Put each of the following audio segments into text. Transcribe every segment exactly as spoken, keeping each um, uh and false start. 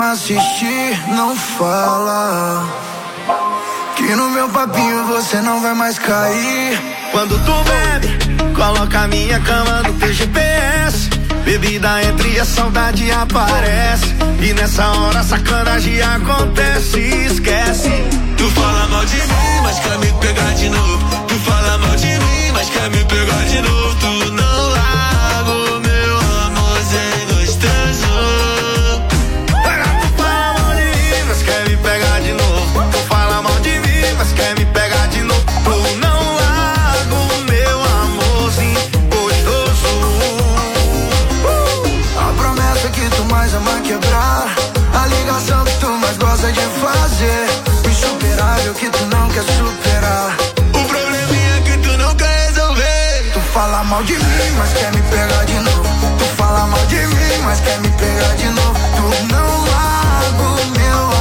Assistir, não fala que no meu papinho você não vai mais cair. Quando tu bebe, coloca a minha cama no teu G P S. Bebida entra e a saudade aparece. E nessa hora a sacanagem acontece. Esquece. Tu fala mal de mim, mas quer me pegar de novo. Tu fala mal de mim, mas quer me pegar de novo. Tu não larga o meu amorzinho gostoso. Quer me pegar de novo, tu fala mal de mim, mas quer me pegar de novo. Tu não larga o meu amorzinho gostoso. uh! A promessa que tu mais ama quebrar, a ligação que tu mais gosta de fazer, o insuperável que tu não quer superar, o probleminha que tu não quer resolver. Tu fala mal de mim, mas quer me pegar de novo. Tu fala mal de mim, mas quer me pegar de novo. Tu não larga o meu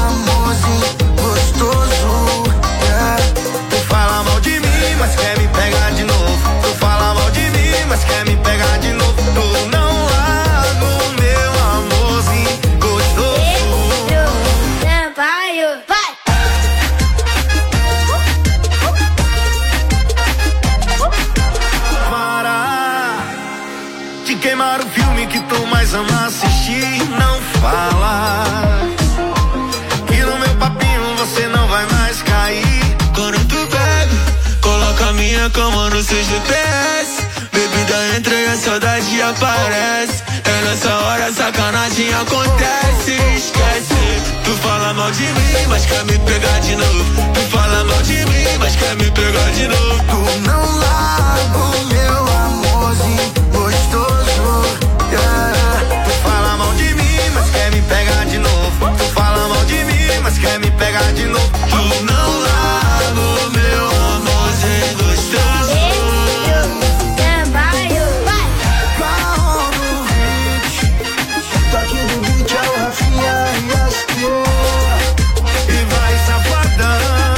gostoso, yeah. Tu fala mal de mim, mas quer me pegar de novo. Tu fala mal de mim, mas quer me pegar de novo. Tu não larga o meu amorzinho gostoso. Vai! Para de queimar o filme que tu mais ama assistir. Não fala você não vai mais cair. Quando tu bebe, coloca a minha cama no seu G P S. Bebida entra e a saudade aparece. É nessa hora a sacanagem acontece. Esquece. Tu fala mal de mim, mas quer me pegar de novo. Tu fala mal de mim, mas quer me pegar de novo. Tu não larga o meu amorzinho gostoso, yeah. Tu fala mal de mim, mas quer me pegar de novo. Tu fala mal de mim, mas quer me pegar de novo. Tu não larga o meu amorzinho gostoso. Carro do hit, toque do beat é o Rafinha e S P. E vai safadão.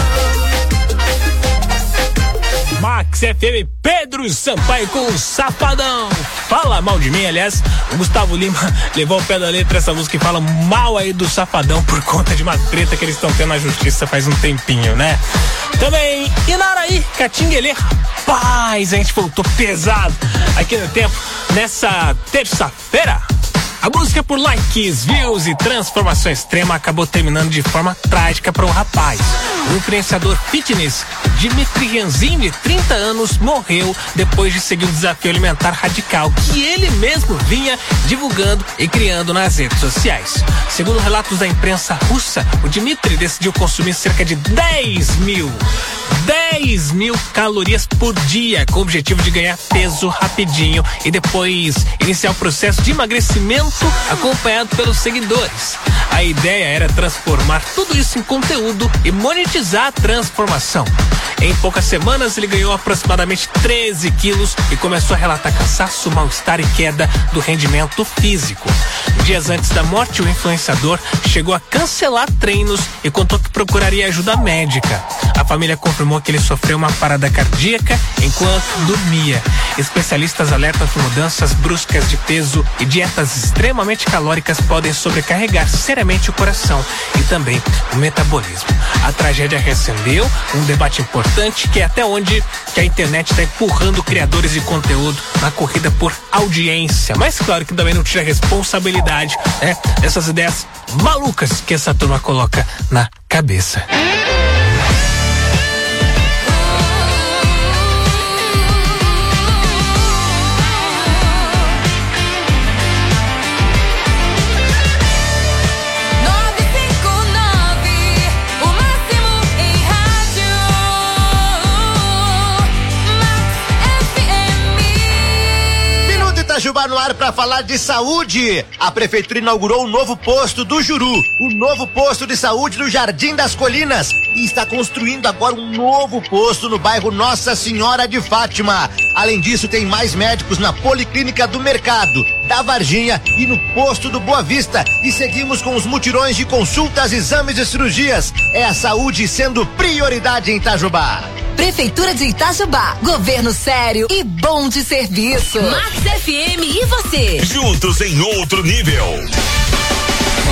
Max F M, Pedro Sampaio com o Safadão. Fala mal de mim, aliás, o Gustavo Lima levou o pé da letra essa música e fala mal aí do Safadão por conta de uma treta que eles estão tendo na justiça faz um tempinho, né? Também, Inaraí, Catinguelê, rapaz, a gente voltou pesado aqui no tempo, nessa terça-feira. A busca por likes, views e transformação extrema acabou terminando de forma trágica para um rapaz. O influenciador fitness Dimitri Janzin, de trinta anos, morreu depois de seguir um desafio alimentar radical que ele mesmo vinha divulgando e criando nas redes sociais. Segundo relatos da imprensa russa, o Dimitri decidiu consumir cerca de dez mil calorias por dia, com o objetivo de ganhar peso rapidinho e depois iniciar o processo de emagrecimento acompanhado pelos seguidores. A ideia era transformar tudo isso em conteúdo e monetizar a transformação. Em poucas semanas ele ganhou aproximadamente treze quilos e começou a relatar cansaço, mal-estar e queda do rendimento físico. Dias antes da morte, o influenciador chegou a cancelar treinos e contou que procuraria ajuda médica. A família confirmou que ele sofreu uma parada cardíaca enquanto dormia. Especialistas alertam que mudanças bruscas de peso e dietas extremamente calóricas podem sobrecarregar seriamente o coração e também o metabolismo. A tragédia reacendeu um debate importante, que é até onde que a internet está empurrando criadores de conteúdo na corrida por audiência. Mas claro que também não tira responsabilidade, né, dessas ideias malucas que essa turma coloca na cabeça. Itajubá no ar para falar de saúde. A prefeitura inaugurou um novo posto do Juru, o novo posto de saúde do Jardim das Colinas, e está construindo agora um novo posto no bairro Nossa Senhora de Fátima. Além disso, tem mais médicos na Policlínica do Mercado, da Varginha e no posto do Boa Vista. E seguimos com os mutirões de consultas, exames e cirurgias. É a saúde sendo prioridade em Itajubá. Prefeitura de Itajubá, governo sério e bom de serviço. Max F M e você. Juntos em outro nível.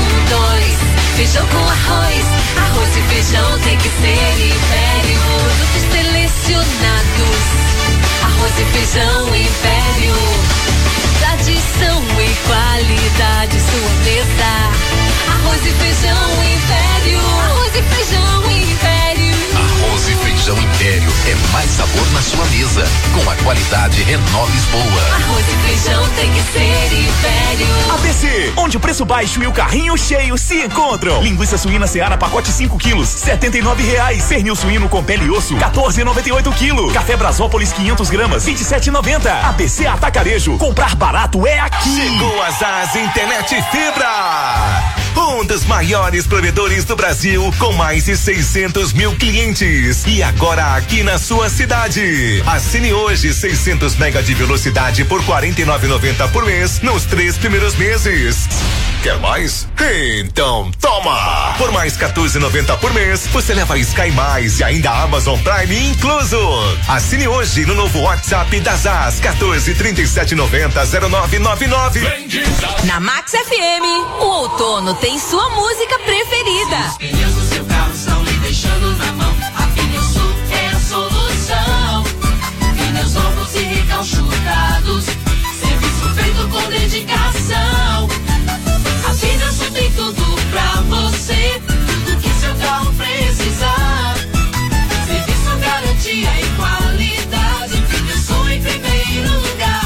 dois. Feijão com arroz, arroz e feijão tem que ser Império. Produtos selecionados, arroz e feijão Império. Tradição e qualidade, sua mesa. Arroz e feijão Império. Arroz e feijão Império. Arroz e feijão Império é mais sabor na sua mesa. Com a qualidade Renova Lisboa. Arroz e feijão tem que ser Império. A B C, onde o preço baixo e o carrinho cheio se encontram. Linguiça suína Seara pacote cinco quilos, setenta e nove reais. Pernil suíno com pele e osso, quatorze e noventa e oito quilo. Café Brasópolis quinhentos gramas, vinte e sete e noventa. A B C Atacarejo, comprar barato é aqui. Chegou a Zaz Internet Fibra. Um dos maiores provedores do Brasil, com mais de seiscentos mil clientes. E agora aqui na sua cidade. Assine hoje seiscentos mega de velocidade por quarenta e nove reais e noventa centavos por mês nos três primeiros meses. Quer mais? Então toma! Por mais quatorze reais e noventa centavos por mês, você leva Sky Mais e ainda Amazon Prime incluso. Assine hoje no novo WhatsApp da Zaz, quatorze, trinta e sete, noventa, zero nove nove nove. Na Max F M, o outono tem sua música preferida. Os pneus do seu carro estão lhe deixando na mão. A Pneusul é a solução. Pneus novos e recalchutados, serviço feito com dedicação. A Pneusul tem tudo pra você, tudo que seu carro precisar. Serviço, garantia e qualidade. Pneusul em primeiro lugar.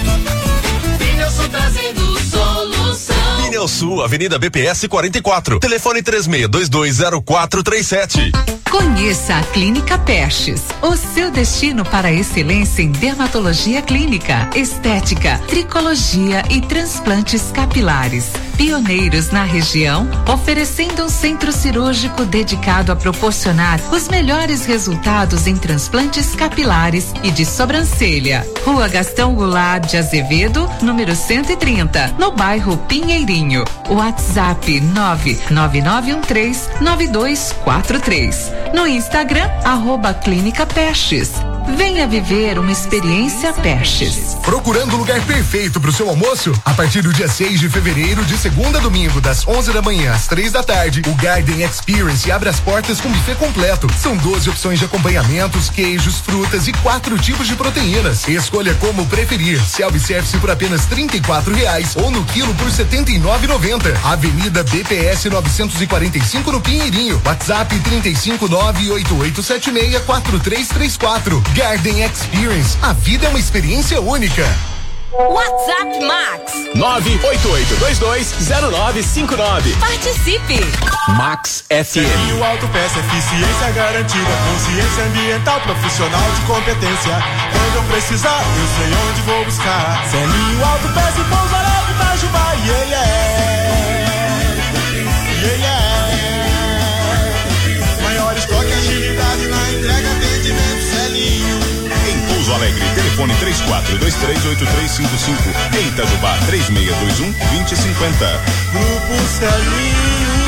Pneusul trazendo solução. Pneusul, Avenida B P S quarenta e quatro. Telefone três seis dois dois zero quatro três sete. Conheça a Clínica Pestes, o seu destino para a excelência em dermatologia clínica, estética, tricologia e transplantes capilares. Pioneiros na região, oferecendo um centro cirúrgico dedicado a proporcionar os melhores resultados em transplantes capilares e de sobrancelha. Rua Gastão Goulart de Azevedo, número cento e trinta, no bairro Pinheirinho. WhatsApp nove nove nove um três nove dois quatro três. No Instagram, arroba Clínica Pestes. Venha viver uma experiência Pestes. Procurando o lugar perfeito para o seu almoço? A partir do dia seis de fevereiro, de segunda a domingo, das onze da manhã às três da tarde, o Garden Experience abre as portas com buffet completo. São doze opções de acompanhamentos, queijos, frutas e quatro tipos de proteínas. Escolha como preferir. Self-service por apenas trinta e quatro reais ou no quilo por setenta e nove reais e noventa centavos. Avenida B P S novecentos e quarenta e cinco no Pinheirinho. WhatsApp trinta e cinco nove oito oito sete seis quatro três três quatro. Garden Experience. A vida é uma experiência única. WhatsApp Max nove oito oito dois dois zero nove cinco nove. Participe. Max F M. Celinho Autopeça, eficiência garantida, consciência ambiental, profissional de competência. Quando eu precisar, eu sei onde vou buscar. Celinho Autopeça e Pouso Alegre, Itajubá, yeah, yeah. Yeah, yeah. Maior estoque, agilidade na entrega, atendimento, Celinho. Pouso Alegre, telefone três quatro dois três oito três cinco cinco. Em Itajubá, três seis dois um, dois zero cinco zero. Grupo Celinho.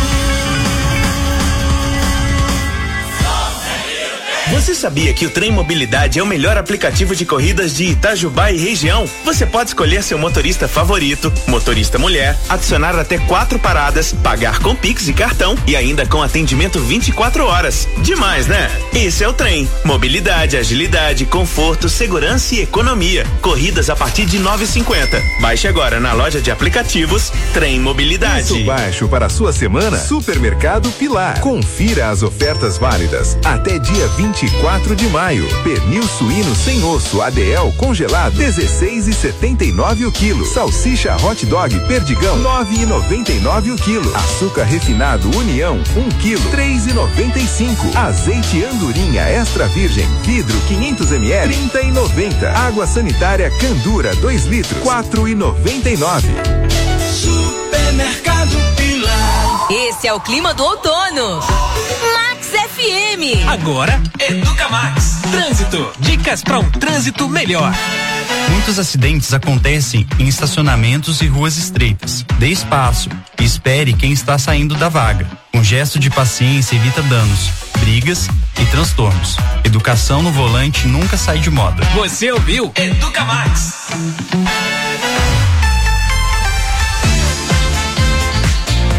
Você sabia que o Trem Mobilidade é o melhor aplicativo de corridas de Itajubá e região? Você pode escolher seu motorista favorito, motorista mulher, adicionar até quatro paradas, pagar com Pix e cartão e ainda com atendimento vinte e quatro horas. Demais, né? Esse é o Trem. Mobilidade, agilidade, conforto, segurança e economia. Corridas a partir de nove e cinquenta. Baixe agora na loja de aplicativos Trem Mobilidade. Preço baixo para a sua semana? Supermercado Pilar. Confira as ofertas válidas até dia vinte e quatro de maio. Pernil suíno sem osso A D L congelado dezesseis e setenta e nove o quilo. Salsicha hot dog Perdigão nove e noventa e nove o quilo. Açúcar refinado União um quilo três e noventa e cinco. Azeite Andorinha extra virgem vidro quinhentos mililitros trinta e noventa. Água sanitária Candura dois litros quatro e noventa e nove. Supermercado Pilar. Esse é o clima do outono. Max F M. Agora, Educa Max. Trânsito. Dicas para um trânsito melhor. Muitos acidentes acontecem em estacionamentos e ruas estreitas. Dê espaço e espere quem está saindo da vaga. Um gesto de paciência evita danos, brigas e transtornos. Educação no volante nunca sai de moda. Você ouviu? Educa Max.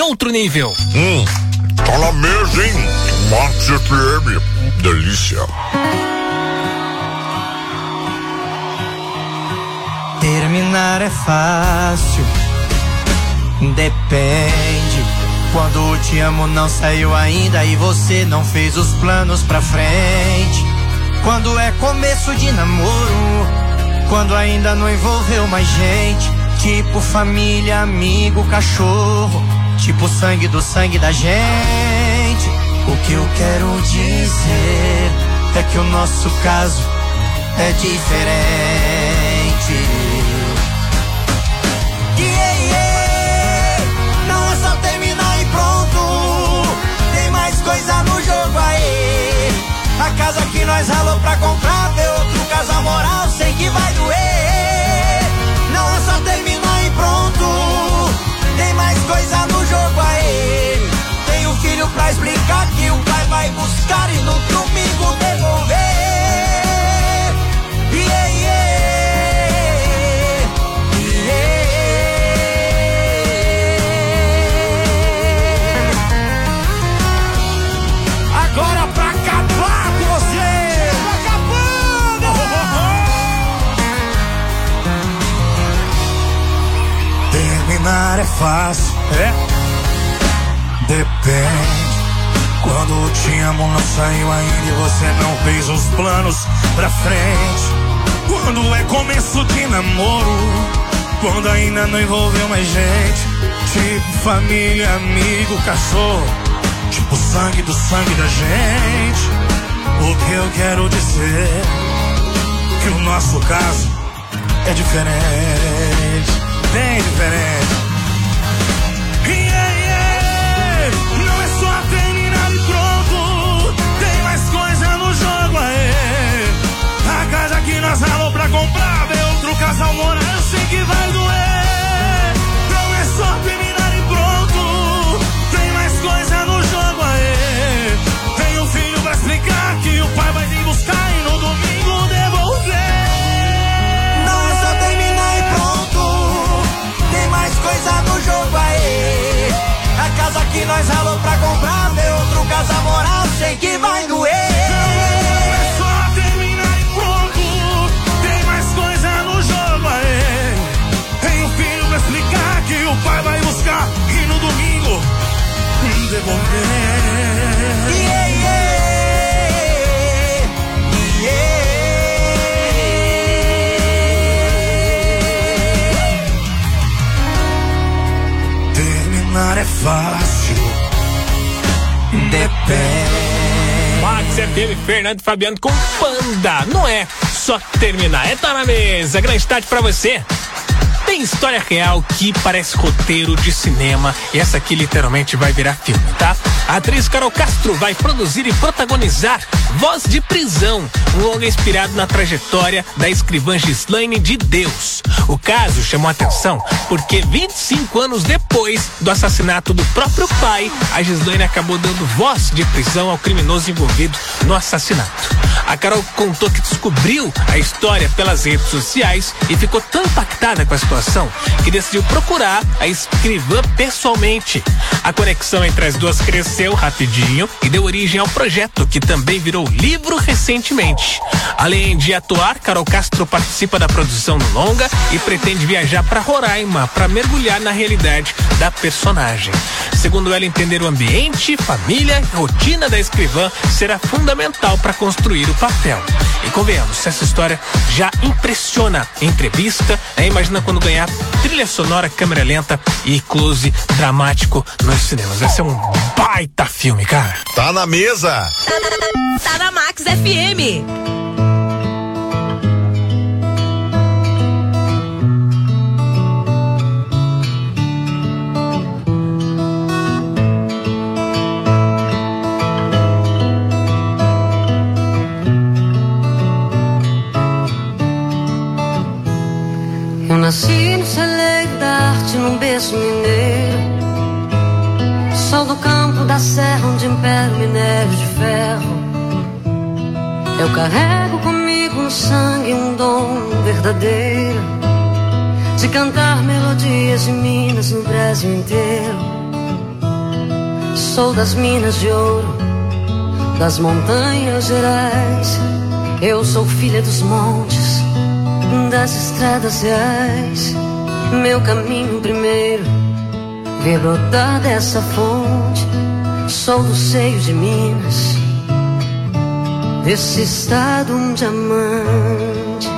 outro nível. Hum, tá na mesa, hein? Max F M, delícia. Terminar é fácil, depende. Quando o te amo não saiu ainda e você não fez os planos pra frente. Quando é começo de namoro, quando ainda não envolveu mais gente. Tipo família, amigo, cachorro, tipo sangue do sangue da gente. O que eu quero dizer é que o nosso caso é diferente. Yeah, yeah. Não é só terminar e pronto, tem mais coisa no jogo aí. A casa que nós ralou pra comprar, ver outro casal moral, sei que vai doer. Não é só terminar e pronto, tem mais coisa no jogo aí. Tem um filho pra explicar que o pai vai buscar e no domingo devolver. Yeah, yeah. Agora pra acabar com você! Tá acabando! Terminar é fácil, é? Depende. Quando te amo não saiu ainda e você não fez os planos pra frente. Quando é começo de namoro, quando ainda não envolveu mais gente. Tipo família, amigo, cachorro, tipo sangue do sangue da gente. O que eu quero dizer que o nosso caso é diferente, bem diferente. Yeah, yeah. Não é só terminar e pronto, tem mais coisa no jogo aí. A casa que nós ralou pra comprar, ver outro casal morar, eu sei que vai doer. Não é só terminar e pronto, tem mais coisa no jogo aí. Tem um filho pra explicar que o pai vai vir buscar e no domingo devolver. Não é só terminar e pronto, tem mais coisa no jogo aí. A casa que nós ralou pra comprar, ver outro casal morar, sei que vai doer. Não é só terminar e pronto, tem mais coisa no jogo aí. Tem um filho pra explicar que o pai vai buscar e no domingo devolver. Yeah, yeah. Terminar é fácil, depende. Max F M, Fernando Fabiano com Panda. Não é só terminar, é tá na mesa. Grande tarde pra você. Tem história real que parece roteiro de cinema e essa aqui literalmente vai virar filme, tá? A atriz Carol Castro vai produzir e protagonizar Voz de Prisão, um longa inspirado na trajetória da escrivã Ghislaine de Deus. O caso chamou a atenção porque vinte e cinco anos depois do assassinato do próprio pai, a Ghislaine acabou dando voz de prisão ao criminoso envolvido no assassinato. A Carol contou que descobriu a história pelas redes sociais e ficou tão impactada com a situação que decidiu procurar a escrivã pessoalmente. A conexão entre as duas cresceu rapidinho e deu origem ao projeto, que também virou livro recentemente. Além de atuar, Carol Castro participa da produção do longa e pretende viajar para Roraima para mergulhar na realidade da personagem. Segundo ela, entender o ambiente, família e rotina da escrivã será fundamental para construir o papel. E convenhamos, essa história já impressiona em entrevista, né? Imagina quando ganhar trilha sonora, câmera lenta e close dramático nos cinemas. Vai ser um baita filme, cara. Tá na mesa. Tá na Max F M. Eu nasci no celeiro da arte, num berço mineiro. Sol do campo da serra, onde impera o minério de ferro. Eu carrego comigo no sangue um dom verdadeiro de cantar melodias de Minas no Brasil inteiro. Sou das Minas de Ouro, das Montanhas Gerais. Eu sou filha dos montes, das estradas reais. Meu caminho primeiro, ver brotar dessa fonte. Sou do seio de Minas, desse estado um diamante.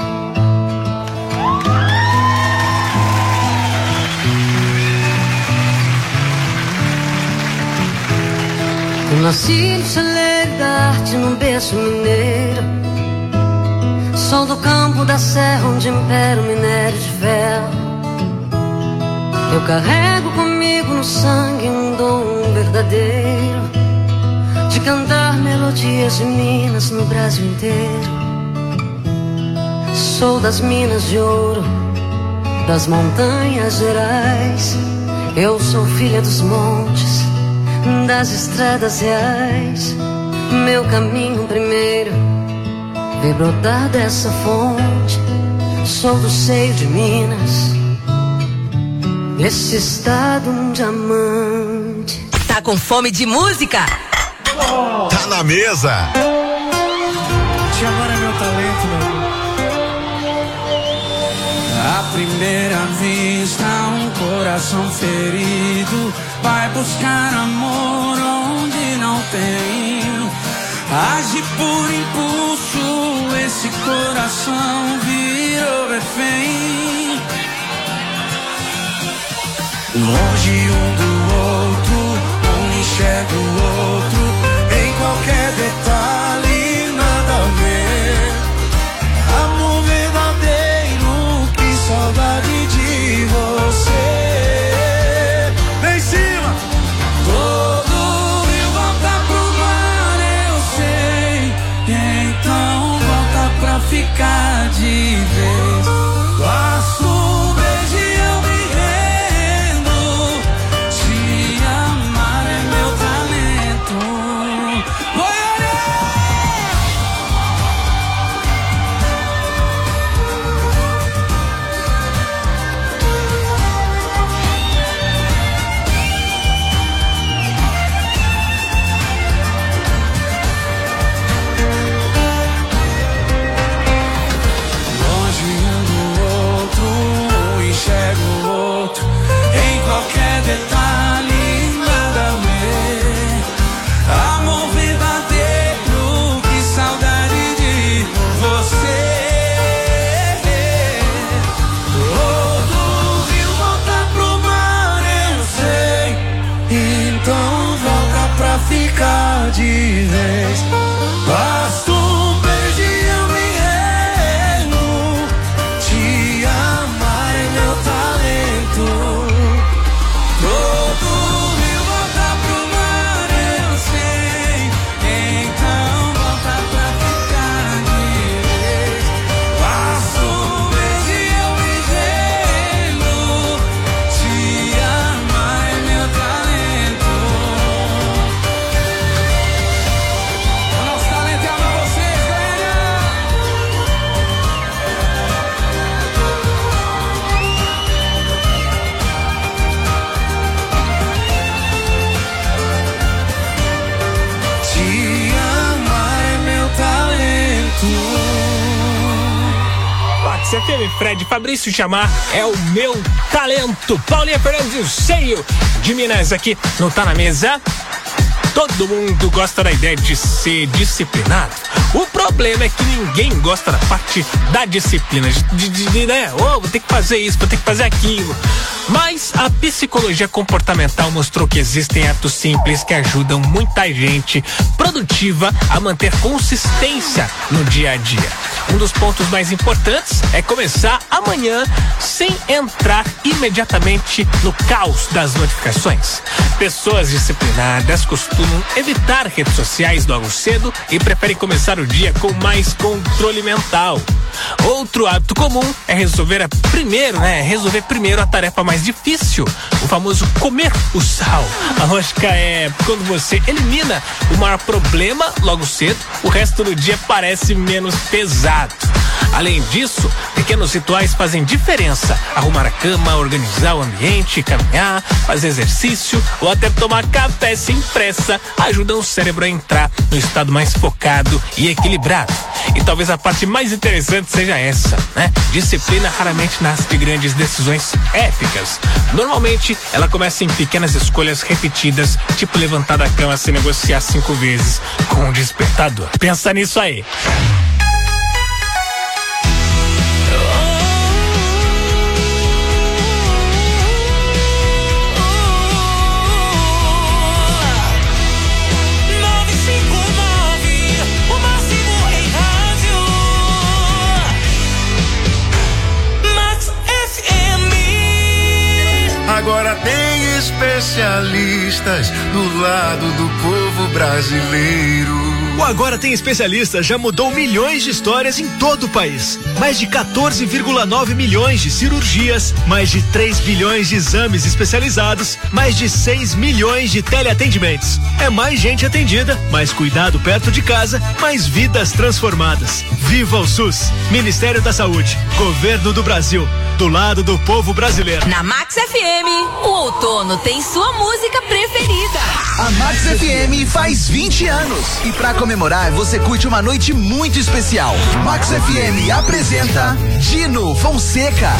Eu nasci no celeiro da arte, num berço mineiro. Sou do campo da serra, onde impera o minério de ferro. Eu carrego comigo no sangue um dom verdadeiro de cantar melodias de Minas no Brasil inteiro. Sou das Minas de Ouro, das Montanhas Gerais. Eu sou filha dos montes, das estradas reais. Meu caminho primeiro, ver brotar dessa fonte. Sou do seio de Minas, esse estado um diamante. Tá com fome de música? Oh. Tá na mesa. Te amar é meu talento, meu. À primeira vista, um coração ferido vai buscar amor onde não tem. Age por impulso, esse coração virou refém. Longe um do outro, um enxerga o outro, em qualquer detalhe, nada a ver. Amor verdadeiro, que saudade de você. Vem em cima! Todo rio volta pro mar, eu sei. Então volta pra ficar de vez. Gosto um beijo e eu me rendo. Te amar é meu talento. Longe um do outro, um enxerga o outro, em qualquer detalhe, nada a ver. Amor verdadeiro, que saudade de você. Todo rio volta pro mar, eu sei. Então volta pra ficar de vez. Basta um beijo e eu me rendo. Te amar é meu talento. Todo rio volta pro mar, eu sei. Então volta pra ficar de vez. Basta um beijo e eu me rendo. Te amar é meu talento. O nosso talento é amar vocês, galera. Te amar é meu talento. Max F M, Fred Fabrício Chamar é o meu talento. Paulinha Fernandes, o seio de Minas aqui no Tá Na Mesa. Todo mundo gosta da ideia de ser disciplinado. O problema é que ninguém gosta da parte da disciplina. De, de, de né? Oh, vou ter que fazer isso, vou ter que fazer aquilo. Mas a psicologia comportamental mostrou que existem atos simples que ajudam muita gente produtiva a manter consistência no dia a dia. Um dos pontos mais importantes é começar amanhã sem entrar imediatamente no caos das notificações. Pessoas disciplinadas costumam evitar redes sociais logo cedo e preferem começar o dia com mais controle mental. Outro hábito comum é resolver a primeiro, né? Resolver primeiro a tarefa mais difícil, o famoso comer o sal. A lógica é quando você elimina o maior problema logo cedo, o resto do dia parece menos pesado. Além disso, pequenos rituais fazem diferença. Arrumar a cama, organizar o ambiente, caminhar, fazer exercício ou até tomar café sem pressa ajudam o cérebro a entrar no estado mais focado e equilibrado. E talvez a parte mais interessante seja essa, né? Disciplina raramente nasce de grandes decisões épicas. Normalmente, ela começa em pequenas escolhas repetidas, tipo levantar da cama sem negociar cinco vezes com um despertador. Pensa nisso aí. Agora tem especialistas do lado do povo brasileiro. O Agora Tem Especialistas já mudou milhões de histórias em todo o país. Mais de quatorze vírgula nove milhões de cirurgias, mais de três bilhões de exames especializados, mais de seis milhões de teleatendimentos. É mais gente atendida, mais cuidado perto de casa, mais vidas transformadas. Viva o SUS! Ministério da Saúde, Governo do Brasil, do lado do povo brasileiro. Na Max F M, o outono tem sua música preferida. A Max F M faz vinte anos e pra comemorar você curte uma noite muito especial. Max F M apresenta Dino Fonseca.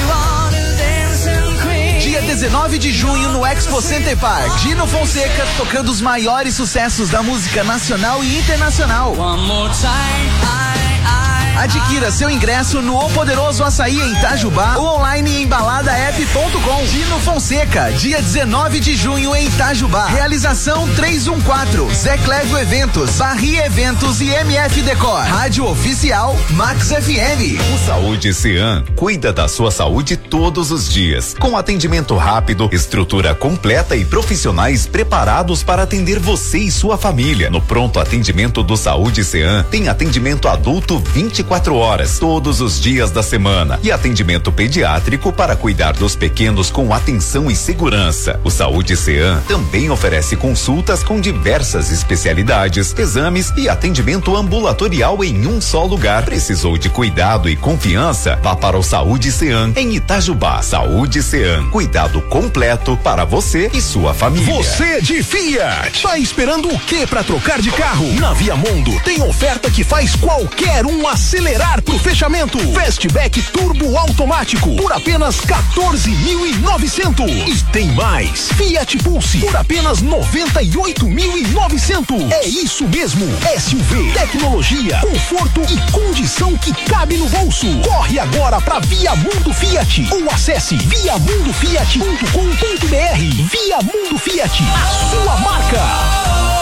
Dia dezenove de junho no Expo Center Park. Dino Fonseca tocando os maiores sucessos da música nacional e internacional. One more time. Adquira seu ingresso no O Poderoso Açaí em Itajubá ou online em balada app ponto com. Dino Fonseca, dia dezenove de junho em Itajubá. Realização três um quatro, Zé Clégio Eventos, Barri Eventos e M F Decor. Rádio Oficial Max F M. O Saúde Cean cuida da sua saúde todos os dias, com atendimento rápido, estrutura completa e profissionais preparados para atender você e sua família. No pronto atendimento do Saúde Cean tem atendimento adulto vinte e quatro horas, todos os dias da semana, e atendimento pediátrico para cuidar dos pequenos com atenção e segurança. O Saúde Cean também oferece consultas com diversas especialidades, exames e atendimento ambulatorial em um só lugar. Precisou de cuidado e confiança? Vá para o Saúde Cean em Itajubá. Saúde Cean, cuidado completo para você e sua família. Você de Fiat, tá esperando o que para trocar de carro? Na Via Mundo tem oferta que faz qualquer um acelerar pro fechamento. Fastback Turbo Automático por apenas quatorze mil e novecentos. E tem mais. Fiat Pulse por apenas noventa e oito mil e novecentos. É isso mesmo. S U V, tecnologia, conforto e condição que cabe no bolso. Corre agora pra Via Mundo Fiat ou acesse via mundo fiat ponto com ponto br. Via Mundo Fiat, a sua marca.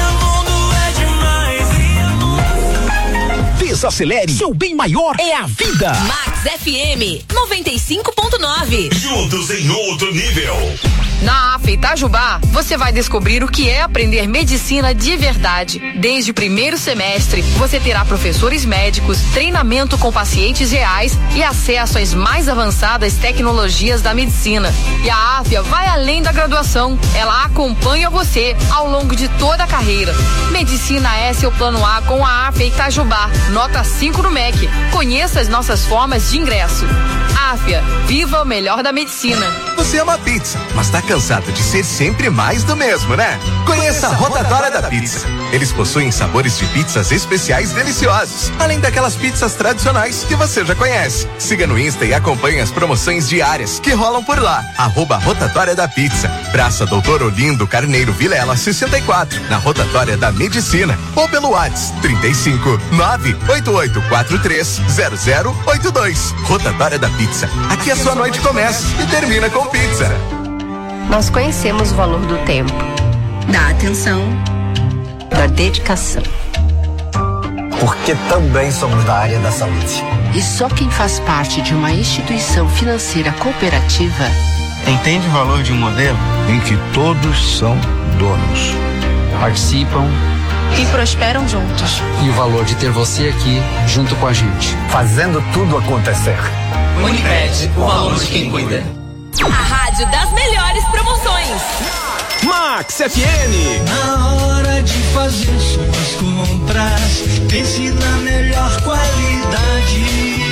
Desacelere, seu bem maior é a vida. Max F M noventa e cinco ponto nove. Juntos em outro nível. Na A F Itajubá, você vai descobrir o que é aprender medicina de verdade. Desde o primeiro semestre, você terá professores médicos, treinamento com pacientes reais e acesso às mais avançadas tecnologias da medicina. E a Áfia vai além da graduação. Ela acompanha você ao longo de toda a carreira. Medicina é seu plano A com a Áfia Itajubá. Nota cinco no M E C. Conheça as nossas formas de ingresso. Áfia, viva o melhor da medicina. Você ama pizza, mas tá cansado de ser sempre mais do mesmo, né? Conheça a Rotatória da Pizza. Eles possuem sabores de pizzas especiais deliciosos, além daquelas pizzas tradicionais que você já conhece. Siga no Insta e acompanhe as promoções diárias que rolam por lá. Arroba Rotatória da Pizza. Praça Doutor Olindo Carneiro Vilela sessenta e quatro, na Rotatória da Medicina. Ou pelo WhatsApp trinta e cinco, nove oito oito quatro três zero zero oito dois. Rotatória da Pizza. Aqui a sua noite começa e termina com pizza. Nós conhecemos o valor do tempo, da atenção, da dedicação. Porque também somos da área da saúde. E só quem faz parte de uma instituição financeira cooperativa entende o valor de um modelo em que todos são donos, participam e prosperam juntos. E o valor de ter você aqui junto com a gente, fazendo tudo acontecer. Uniped, o valor de quem cuida. A rádio das melhores promoções. Max F M. Na hora de fazer suas compras, pense na melhor qualidade.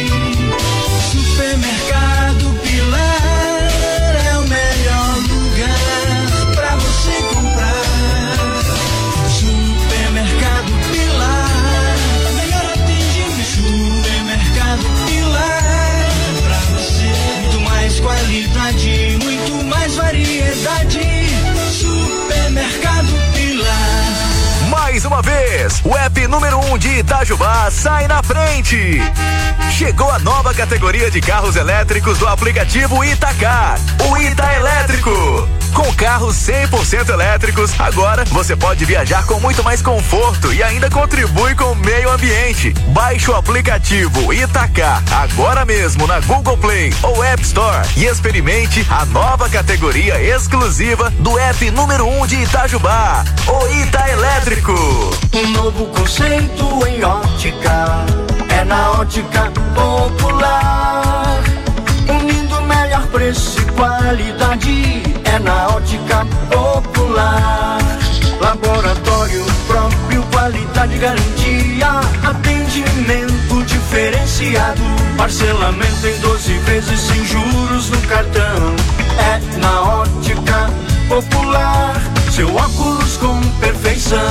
Supermercado Pilar é o melhor lugar pra você comprar. Supermercado Pilar, melhor atendimento. Supermercado Pilar, pra você muito mais qualidade, muito mais variedade. Supermercado Pilar. Mais uma vez, o app número um de Itajubá sai na frente. Chegou a nova categoria de carros elétricos do aplicativo Itacar, o Ita Elétrico. Com carros cem por cento elétricos, agora você pode viajar com muito mais conforto e ainda contribui com o meio ambiente. Baixe o aplicativo Itacar agora mesmo na Google Play ou App Store e experimente a nova categoria exclusiva do app número um de Itajubá, o Ita Elétrico. Um novo conceito em ótica, é na Ótica Popular. Unindo melhor preço e qualidade, é na Ótica Popular. Laboratório próprio, qualidade, garantia, atendimento diferenciado, parcelamento em doze vezes sem juros no cartão. É na Ótica Popular, seu óculos com perfeição.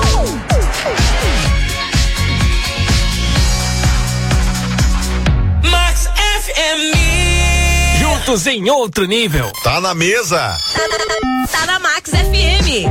Max F M. Juntos em outro nível. Tá na mesa. Tá na Max F M.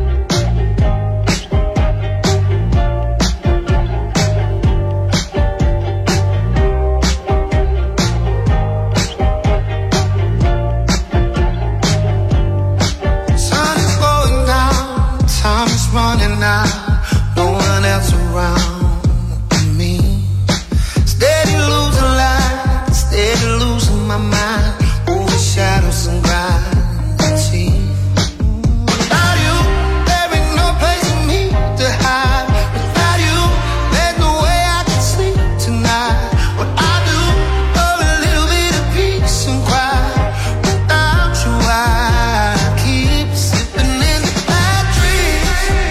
Running now, no one else around me. Steady losing light, steady losing my mind, over shadows and gravity. Without you, there ain't no place for me to hide. Without you, there's no way I can sleep tonight. What I do for a little bit of peace and quiet. Without you, I keep slipping in the bad dreams.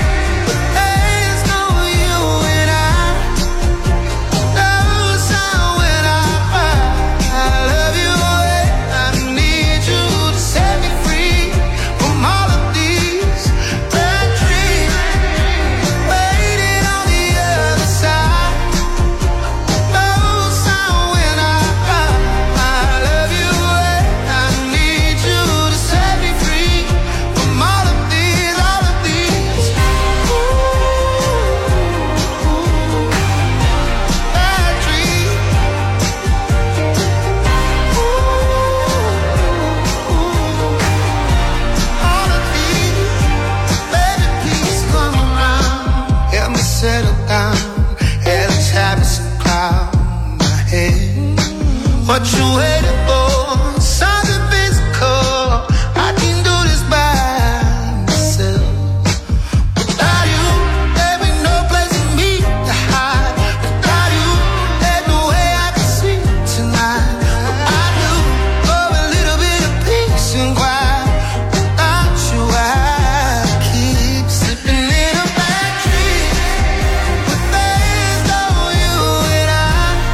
What you waiting for? Something physical. I can do this by myself. Without you, there ain't no place for me to hide. Without you, there's no way I can sleep tonight. What I do for a little bit of peace and quiet. Without you, I keep slipping in a bad dream. But there's no you and I.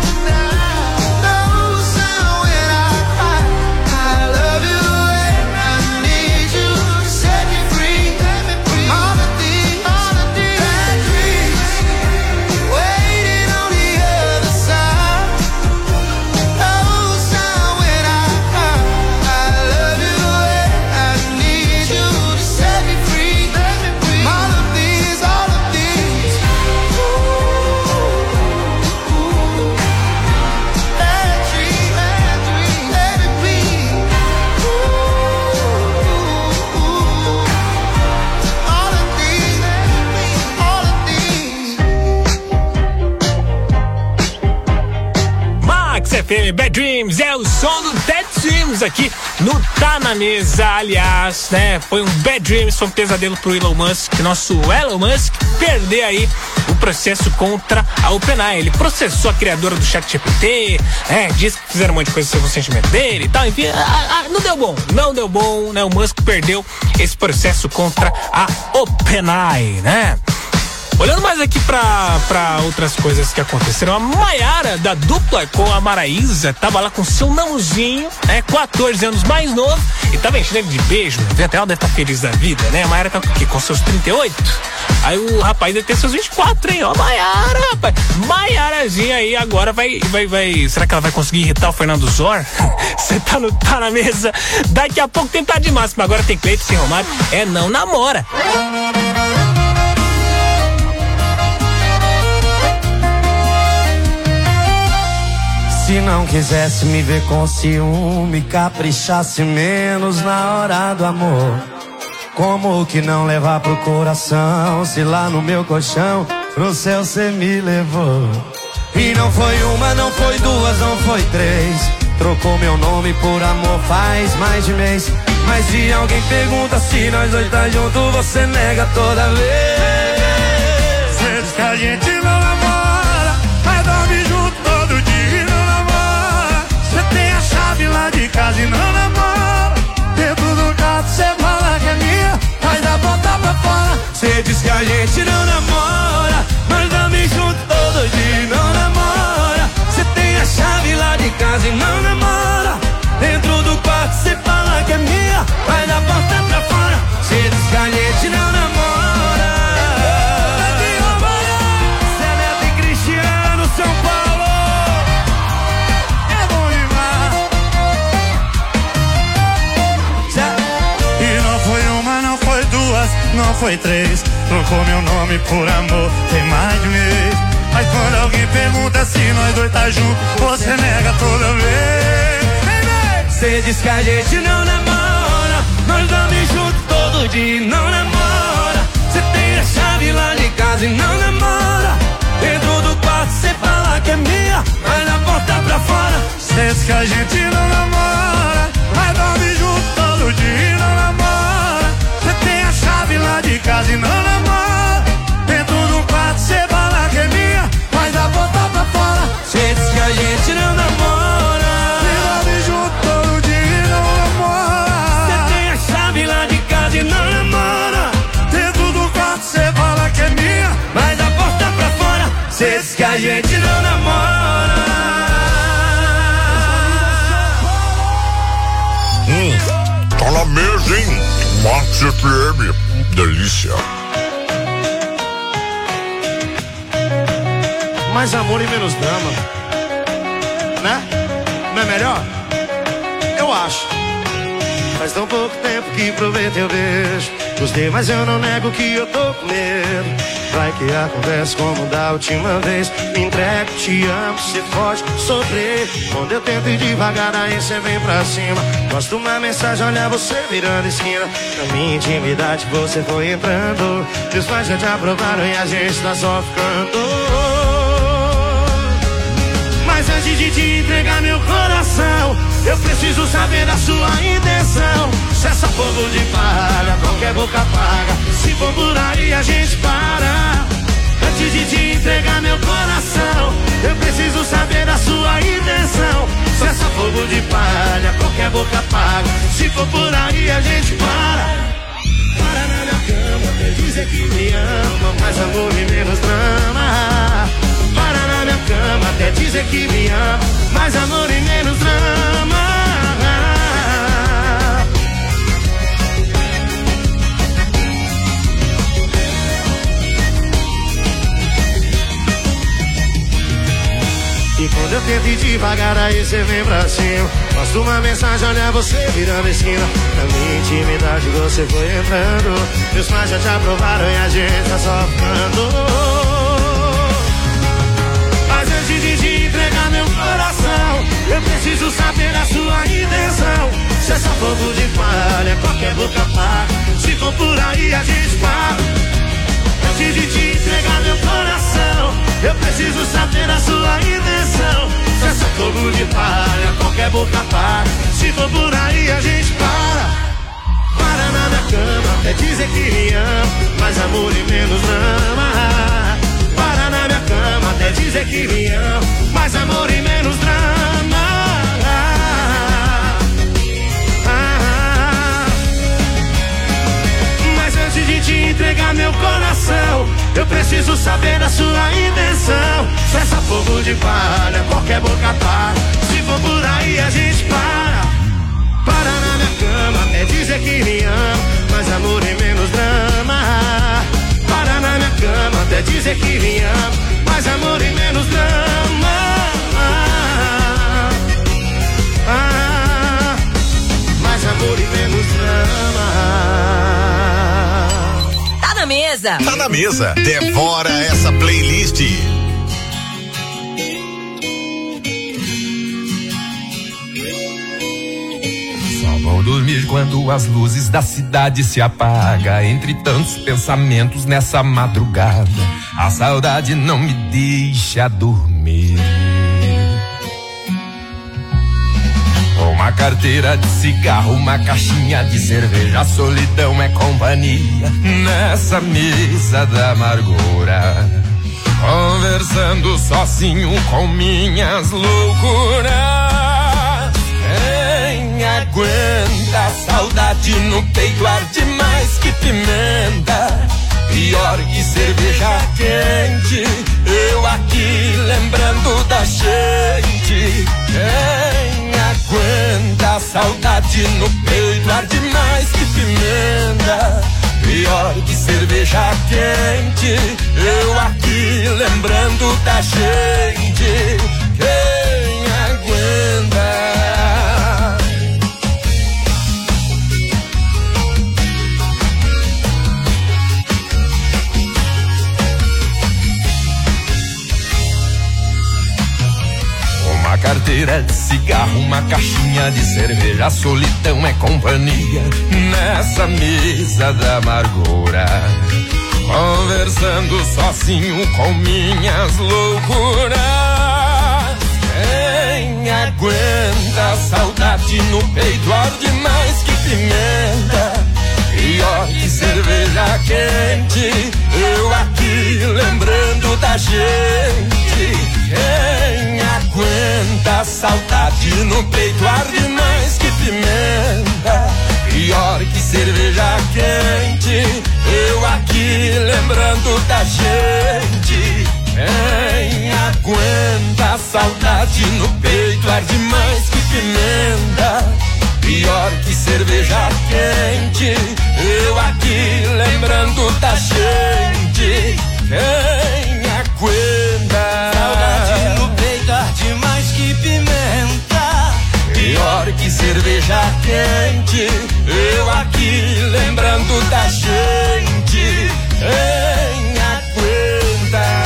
Bad Dreams é o som do Dead Dreams aqui no Tá Na Mesa. Aliás, né, foi um Bad Dreams, foi um pesadelo pro Elon Musk, nosso Elon Musk, perder aí o processo contra a OpenAI. Ele processou a criadora do ChatGPT, é, disse que fizeram um monte de coisa sobre o sentimento dele e tal, enfim, a, a, não deu bom, não deu bom, né? O Musk perdeu esse processo contra a OpenAI, né? Olhando mais aqui pra, pra outras coisas que aconteceram, a Maiara, da dupla com a Maraísa, tava lá com seu nãozinho, né, quatorze anos mais novo, e tava enchendo ele de beijo, né, até ela deve estar tá feliz da vida, né, a Maiara tá com o quê? Com seus trinta e oito? Aí o rapaz deve ter seus vinte e quatro, hein, ó, Maiara, rapaz, Maiarazinha aí agora vai, vai, vai, será que ela vai conseguir irritar o Fernando Zor? Você tá, no, tá na mesa, daqui a pouco tentar de máximo, agora tem Cleiton, tem Romário, é não namora. Se não quisesse me ver com ciúme, caprichasse menos na hora do amor. Como que não levar pro coração, se lá no meu colchão pro céu cê me levou? E não foi uma, não foi duas, não foi três. Trocou meu nome por amor faz mais de mês. Mas se alguém pergunta se nós dois tá junto, você nega toda vez. Cê diz que a gente não namora, mas dorme junto todo dia. Tem a chave lá de casa e não namora. Dentro do carro cê fala que é minha, mas dá volta pra fora. Cê diz que a gente não namora, mas dorme junto todo dia e não namora. Cê tem a chave lá de casa e não namora. Dentro do quarto cê fala que é minha, mas dá volta pra fora. Cê diz que a gente não namora. Cê é Neto e Cristiano, São Paulo. Não foi três, trocou meu nome por amor, tem mais de um mês. Mas quando alguém pergunta se nós dois tá junto, você nega toda vez. Cê diz que a gente não namora, nós dormimos juntos todo dia e não namora. Cê tem a chave lá de casa e não namora. Dentro do quarto cê fala que é minha, mas na porta pra fora. Cê diz que a gente não namora, mas dorme junto todo dia e não namora. Tem a chave lá de casa e não namora. Dentro do quarto cê fala que é minha, mas dá volta pra fora. Cê diz que a gente não namora. Cê dorme junto todo dia e não namora. Cê tem a chave lá de casa e não namora. Dentro do quarto cê fala que é minha, mas dá volta pra fora. Cê diz que a gente não namora. Hum, tá na mesa, hein? Max F M, delícia. Mais amor e menos drama, né? Não é melhor? Eu acho. Faz tão pouco tempo que provei teu beijo. Gostei, mas eu não nego que eu tô com medo. Vai que acontece como da última vez. Me entrego, te amo, cê pode sofrer. Quando eu tento ir devagar, aí cê vem pra cima. Posto uma mensagem, olha você virando esquina. Na minha intimidade você foi entrando. Meus pais já te aprovaram e a gente tá só ficando. Mas antes de te entregar meu coração, eu preciso saber da sua intenção. Se é só fogo de palha, qualquer boca paga. Se for por aí a gente para. Antes de te entregar meu coração, eu preciso saber da sua intenção. Se é só fogo de palha, qualquer boca paga. Se for por aí a gente para. Para na minha cama, até dizer que me ama. Mais amor e menos drama. Para na minha cama, até dizer que me ama. Mais amor e menos drama. E quando eu tento ir devagar, aí cê vem pra cima. Posto uma mensagem, olha você virando esquina. Na minha intimidade você foi entrando. Meus pais já te aprovaram e a gente tá só ficando. Mas antes de te entregar meu coração, eu preciso saber a sua intenção. Se é só fogo de palha, qualquer boca paga. Se for por aí a gente para. Antes de te entregar meu coração, eu preciso saber a sua intenção. Se é só fogo de palha, qualquer boca paga. Se for por aí a gente para. Para na minha cama, até dizer que me ama. Mais amor e menos drama. Para até dizer que me ama. Mais amor e menos drama. Mas antes de te entregar meu coração, eu preciso saber da sua intenção. Se essa fogo de palha, qualquer boca para. Se for por aí a gente para. Para na minha cama, até dizer que me ama. Mais amor e menos drama. Para na minha cama, até dizer que me ama. Mais amor e menos drama. Ah, mais amor e menos drama. Tá na mesa. Tá na mesa. Devora essa playlist. Vou dormir quando as luzes da cidade se apagam. Entre tantos pensamentos nessa madrugada, a saudade não me deixa dormir. Uma carteira de cigarro, uma caixinha de cerveja, a solidão é companhia nessa mesa da amargura. Conversando sozinho com minhas loucuras. Quem aguenta a saudade no peito arde mais que pimenta, pior que cerveja quente. Eu aqui lembrando da gente. Quem aguenta a saudade no peito arde mais que pimenta, pior que cerveja quente. Eu aqui lembrando da gente. Quem aguenta? Uma carteira de cigarro, uma caixinha de cerveja, a solidão é companhia nessa mesa da amargura. Conversando sozinho com minhas loucuras. Quem aguenta a saudade no peito arde mais que pimenta, pior que cerveja quente. Eu aqui lembrando da gente. Quem aguenta a saudade no peito arde mais que pimenta, pior que cerveja quente. Eu aqui lembrando da gente. Quem aguenta a saudade no peito arde mais que pimenta, pior que cerveja quente. Eu aqui lembrando da gente. Quem aguenta saudade no peito arde mais que pimenta, pior que cerveja quente. Eu aqui lembrando da gente. Quem aguenta?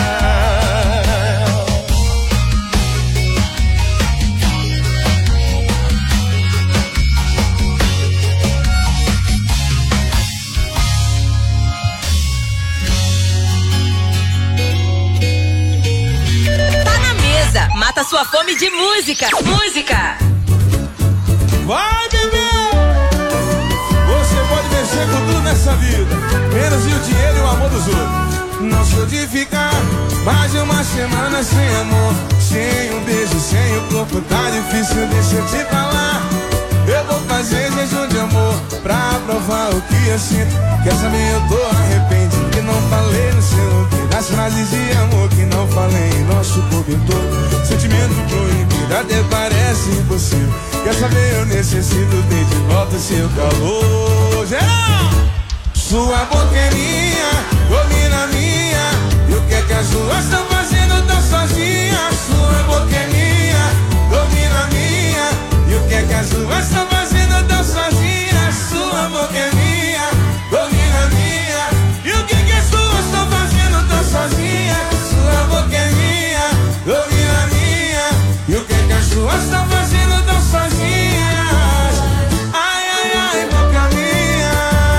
Mata sua fome de música. Música. Vai, bebê! Você pode mexer com tudo nessa vida, menos e o dinheiro e o amor dos outros. Não sou de ficar mais de uma semana sem amor, sem um beijo, sem o corpo, tá difícil, deixa eu te falar. Eu vou fazer jejum de amor pra provar o que eu sinto. Quer saber, eu tô arrependido que não falei no seu ouvido das frases de amor que não falei em nosso cobertor. Sentimento proibido até parece impossível. Quer saber, eu necessito ter de volta seu calor. Geral! Sua boca é minha, domina minha. E o que é que as duas estão fazendo tão sozinhas? Sua boca é minha, domina minha. E o que é que as duas estão fazendo tão sozinhas? Sua boca é minha, domina minha. E o que é que as duas estão fazendo tão sozinhas? Sua boca é minha, domina minha. E o que é que as duas estão fazendo tão sozinhas? Ai, ai, ai, boca minha.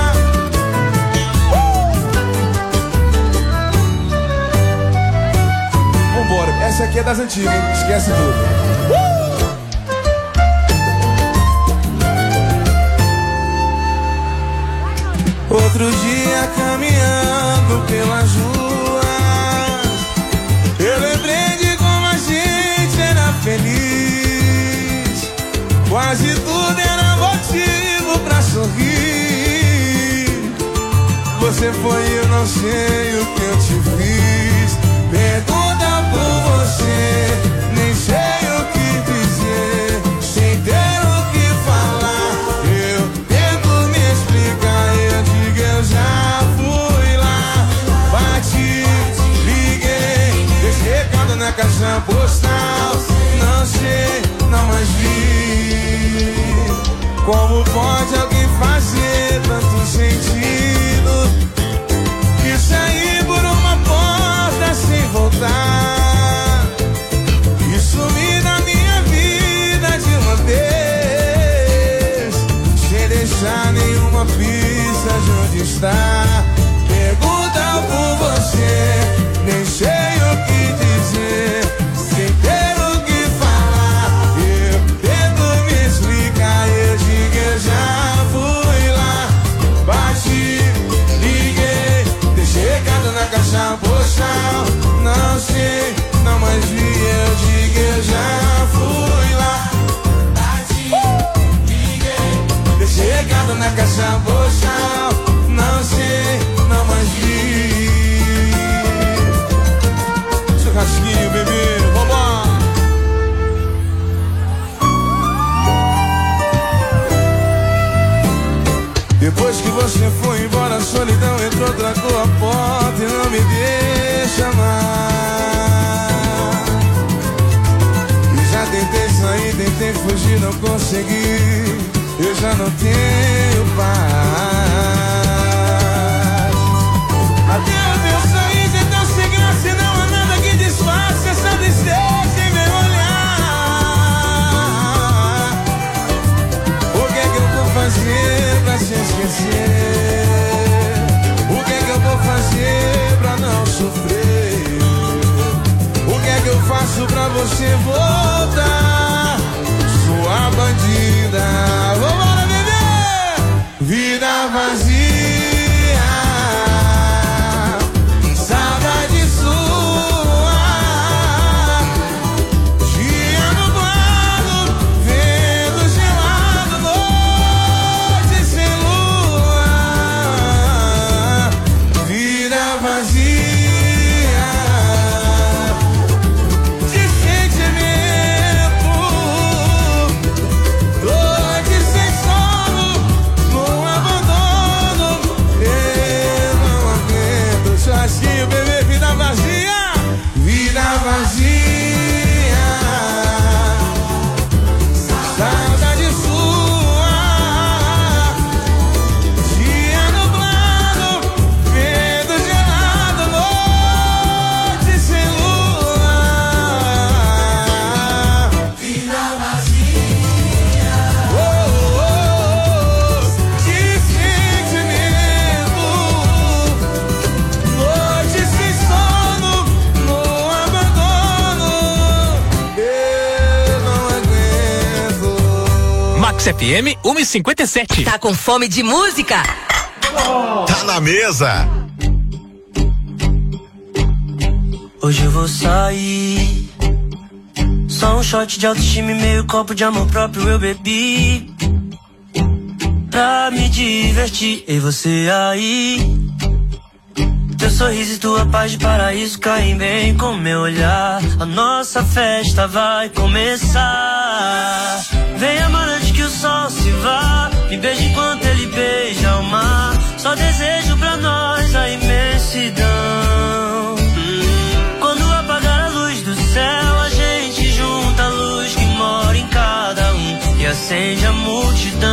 uh! Vambora, essa aqui é das antigas, hein? Esquece tudo. uh! Outro dia caminhando pelas ruas, eu lembrei Quase tudo era motivo pra sorrir. Você foi e eu não sei o que eu te fiz. Pergunta por você, nem sei o que dizer. Sem ter o que falar, eu tento me explicar. Eu digo eu já fui lá. Bati, liguei, deixei recado na caixa postal. Não sei, não mais vi. Como pode alguém fazer tanto sentido e sair por uma porta sem voltar e sumir da minha vida de uma vez, sem deixar nenhuma pista de onde está? Pergunta por você, nem sei o que dizer. Sem ter o que falar, eu tento me explicar. Eu digo eu já fui lá. Bati, liguei, deixei recado na caixa postal. Não sei, não mais vi. Eu digo eu já fui lá. Bati, liguei, deixei recado na caixa postal. Não sei, não mais vi. Churrasquinho, bebê, vambora. Depois que você foi embora, a solidão entrou, trancou a porta e não me deixa mais. E já tentei sair, tentei fugir, não consegui. Eu já não tenho paz. Até o teu sorriso é tão sem graça e não há nada que disfarce essa tristeza em meu olhar. O que é que eu vou fazer pra se esquecer? O que é que eu vou fazer pra não sofrer? O que é que eu faço pra você voltar? Sua bandida, vambora, bebê! Vida vazia, saudade sua. Dia nublado, vento gelado, noite sem lua. Vida vazia de sentimento, noite sem sono, no abandono. Eu não aguento. Churrasquinho, bebê, vida vazia, vida vazia, saudade sua. Dia nublado, vento gelado, noite sem lua. Vida vazia, oh, oh, oh, de sentimento, noite sem sono, no abandono. Eu não aguento. Max F M uma e cinquenta e sete. Tá com fome de música? Tá na mesa. Hoje eu vou sair. Só um shot de autoestima e meio copo de amor próprio eu bebi pra me divertir. E você aí, teu sorriso e tua paz de paraíso caem bem com meu olhar. A nossa festa vai começar. Venha, mano, antes que o sol se vá. Me beija enquanto ele beija o mar. Só desejo pra nós a imensidão. Hum. Quando apagar a luz do céu, a gente junta a luz que mora em cada um e acende a multidão.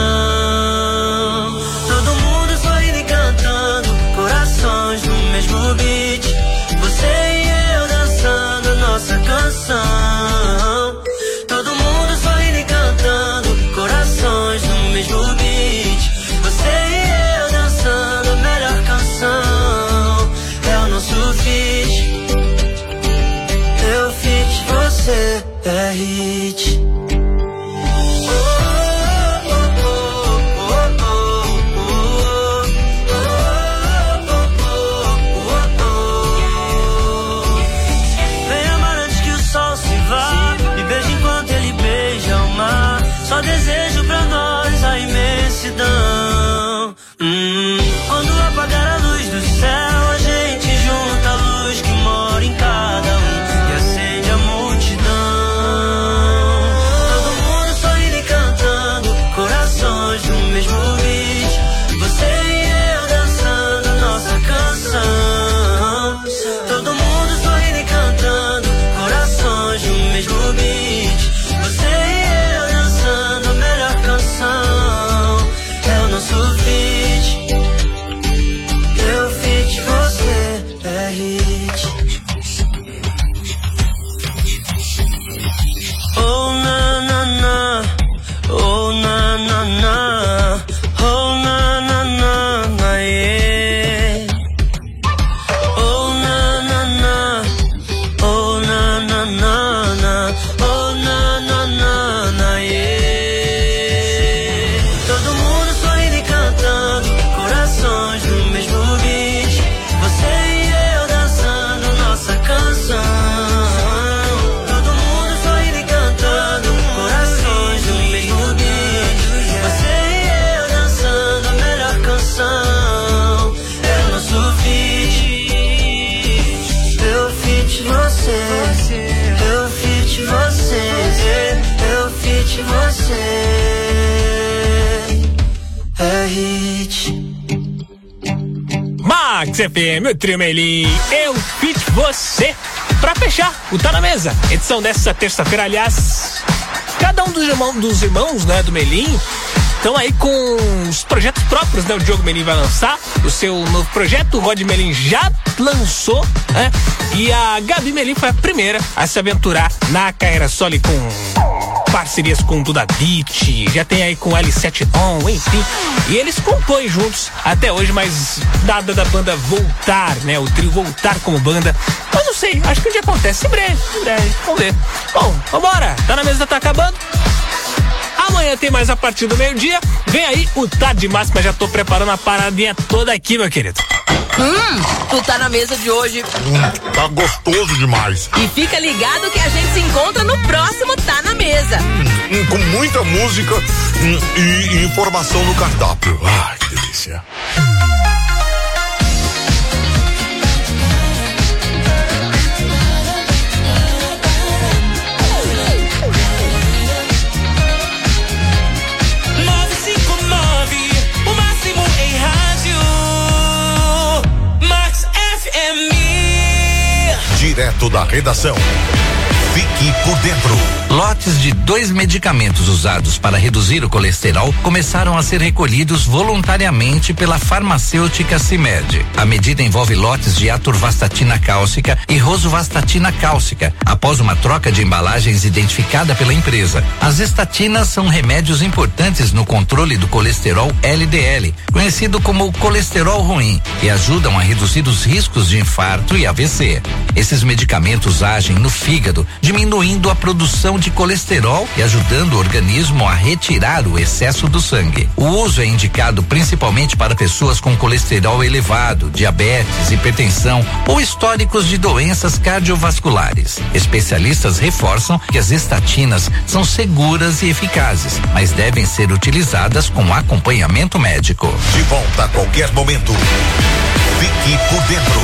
Todo mundo sorrindo e cantando, corações no mesmo beat. Você e eu dançando a nossa canção. Todo mundo sorrindo e cantando, corações no mesmo beat. Você e eu dançando a melhor canção. É o nosso feat. Eu feat, você é hit. Oh, oh, oh, oh. você é hit. Max F M, o Trio Melim, eu fit você. Pra fechar, o Tá Na Mesa, edição dessa terça-feira, aliás, cada um dos irmãos, dos irmãos, né, do Melim, estão aí com os projetos próprios, né? O Diogo Melim vai lançar o seu novo projeto, o Rod Melim já lançou, né? E a Gabi Melim foi a primeira a se aventurar na carreira solo com parcerias com Duda Beat, já tem aí com L sete On, enfim. E eles compõem juntos até hoje, mas nada da banda voltar, né? O trio voltar como banda. Mas não sei, acho que um dia acontece, em breve, em breve, vamos ver. Bom, vambora, Tá Na Mesa, tá acabando. Amanhã tem mais a partir do meio-dia. Vem aí o Tá de Máxima. Já tô preparando a paradinha toda aqui, meu querido. Hum, o Tá Na Mesa de hoje Hum, tá gostoso demais. E fica ligado que a gente se encontra no próximo Tá Na Mesa. Hum, com muita música hum, e, e informação no cardápio. Ai, que delícia. Direto da redação. Fique por dentro. Lotes de dois medicamentos usados para reduzir o colesterol começaram a ser recolhidos voluntariamente pela farmacêutica Cimed. A medida envolve lotes de atorvastatina cálcica e rosuvastatina cálcica, após uma troca de embalagens identificada pela empresa. As estatinas são remédios importantes no controle do colesterol L D L, conhecido como colesterol ruim, e ajudam a reduzir os riscos de infarto e A V C. Esses medicamentos agem no fígado, diminuindo a produção de colesterol e ajudando o organismo a retirar o excesso do sangue. O uso é indicado principalmente para pessoas com colesterol elevado, diabetes, hipertensão ou históricos de doenças cardiovasculares. Especialistas reforçam que as estatinas são seguras e eficazes, mas devem ser utilizadas com acompanhamento médico. De volta a qualquer momento. Fique por dentro.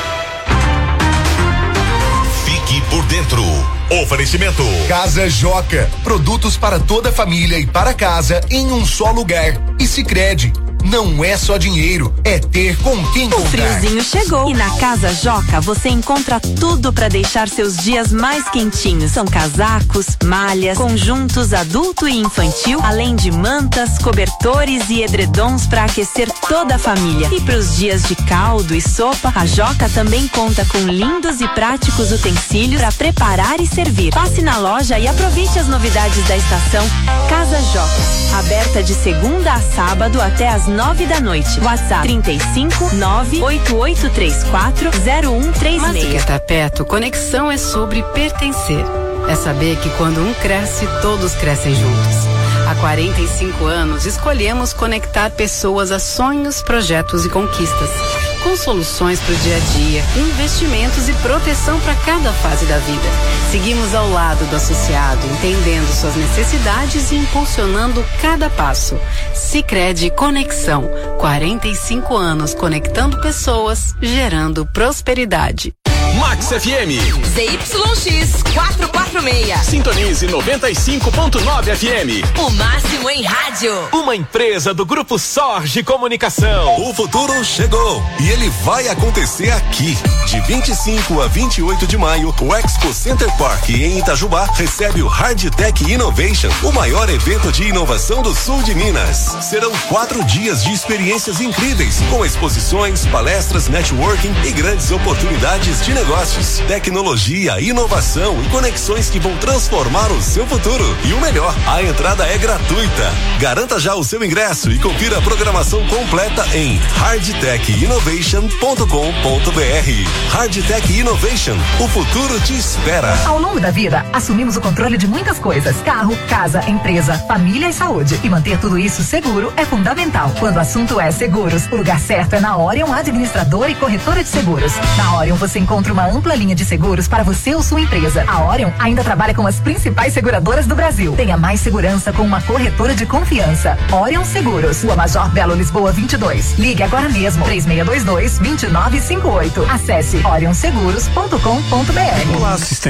Fique por dentro. Oferecimento Casa Joca, produtos para toda a família e para casa em um só lugar. E Sicredi, não é só dinheiro, é ter com quem contar. O friozinho chegou e na Casa Joca você encontra tudo para deixar seus dias mais quentinhos. São casacos, malhas, conjuntos adulto e infantil, além de mantas, cobertores e edredons para aquecer toda a família. E para os dias de caldo e sopa, a Joca também conta com lindos e práticos utensílios para preparar e servir. Passe na loja e aproveite as novidades da estação. Casa Joca, aberta de segunda a sábado até às nove da noite. WhatsApp trinta e cinco, nove oito oito três quatro, zero um três seis. Masqueta Perto, conexão é sobre pertencer. É saber que quando um cresce, todos crescem juntos. Há quarenta e cinco anos, escolhemos conectar pessoas a sonhos, projetos e conquistas. Com soluções para o dia a dia, investimentos e proteção para cada fase da vida. Seguimos ao lado do associado, entendendo suas necessidades e impulsionando cada passo. Sicredi Conexão, quarenta e cinco anos conectando pessoas, gerando prosperidade. Max F M. Z Y X quatrocentos e quarenta e seis. Sintonize noventa e cinco ponto nove F M. O máximo em rádio. Uma empresa do Grupo Sorge Comunicação. O futuro chegou e ele vai acontecer aqui. De vinte e cinco a vinte e oito de maio, o Expo Center Park em Itajubá recebe o Hardtech Innovation, o maior evento de inovação do sul de Minas. Serão quatro dias de experiências incríveis, com exposições, palestras, networking e grandes oportunidades de negócios, tecnologia, inovação e conexões que vão transformar o seu futuro. E o melhor, a entrada é gratuita. Garanta já o seu ingresso e confira a programação completa em hardtech innovation ponto com ponto b r. Hardtech Innovation, o futuro te espera. Ao longo da vida, assumimos o controle de muitas coisas: carro, casa, empresa, família e saúde. E manter tudo isso seguro é fundamental. Quando o assunto é seguros, o lugar certo é na Orion Administradora e Corretora de Seguros. Na Orion você encontra uma ampla linha de seguros para você ou sua empresa. A Orion ainda trabalha com as principais seguradoras do Brasil. Tenha mais segurança com uma corretora de confiança. Orion Seguros, Rua Major Belo Lisboa vinte e dois. Ligue agora mesmo, três seis dois dois, dois nove cinco oito. Acesse orion seguros ponto com ponto b r. Olá, assistente.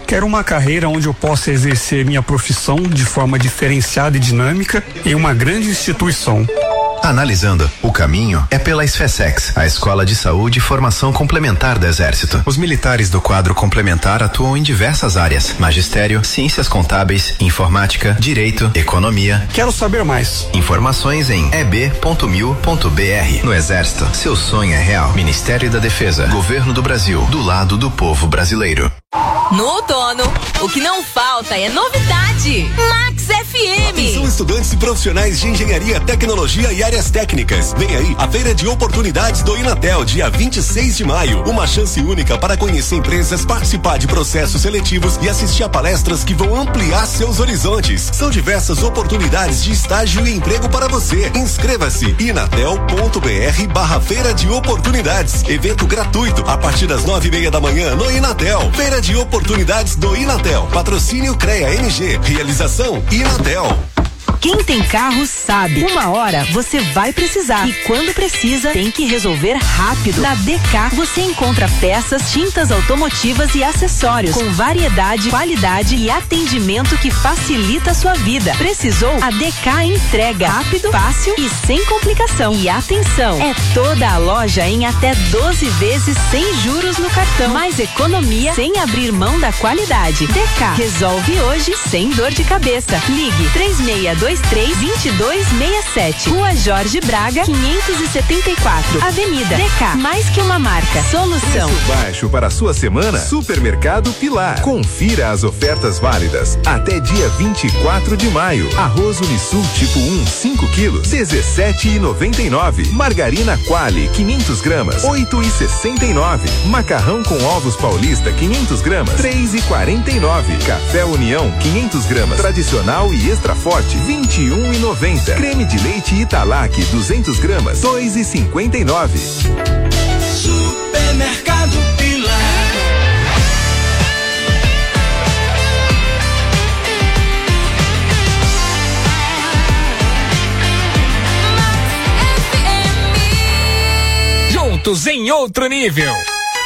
Quero uma carreira onde eu possa exercer minha profissão de forma diferenciada e dinâmica em uma grande instituição. Analisando, o caminho é pela SFESEX, a Escola de Saúde e Formação Complementar do Exército. Os militares do quadro complementar atuam em diversas áreas: magistério, ciências contábeis, informática, direito, economia. Quero saber mais. Informações em e b ponto mil ponto b r. No Exército, seu sonho é real. Ministério da Defesa, Governo do Brasil, do lado do povo brasileiro. No outono, o que não falta é novidade. Max F M. Atenção, estudantes e profissionais de engenharia, tecnologia e áreas técnicas. Vem aí a Feira de Oportunidades do Inatel, dia vinte e seis de maio. Uma chance única para conhecer empresas, participar de processos seletivos e assistir a palestras que vão ampliar seus horizontes. São diversas oportunidades de estágio e emprego para você. Inscreva-se inatel ponto b r barra Feira de Oportunidades. Evento gratuito a partir das nove e meia da manhã no Inatel. Feira de Oportunidades do Inatel. Patrocínio CREA M G. Realização Inatel. Quem tem carro sabe, uma hora você vai precisar e quando precisa tem que resolver rápido. Na D K você encontra peças, tintas automotivas e acessórios com variedade, qualidade e atendimento que facilita a sua vida. Precisou? A D K entrega rápido, fácil e sem complicação. E atenção, é toda a loja em até doze vezes sem juros no cartão. Mais economia sem abrir mão da qualidade. D K resolve hoje sem dor de cabeça. Ligue três seis dois três, dois dois seis sete. Rua Jorge Braga, quinhentos e setenta e quatro. Avenida D K. Mais que uma marca. Solução. Preço baixo para a sua semana? Supermercado Pilar. Confira as ofertas válidas até dia vinte e quatro de maio. Arroz Unisul tipo um, cinco quilos, dezessete e noventa e nove. Margarina Quali, quinhentos gramas, oito e sessenta e nove. Macarrão com ovos paulista, quinhentos gramas, três e quarenta e nove. Café União, quinhentos gramas, tradicional e extra forte, vinte e um e noventa. Creme de leite Italac, duzentos gramas, dois e cinquenta e nove. Supermercado Pilar. Juntos em outro nível.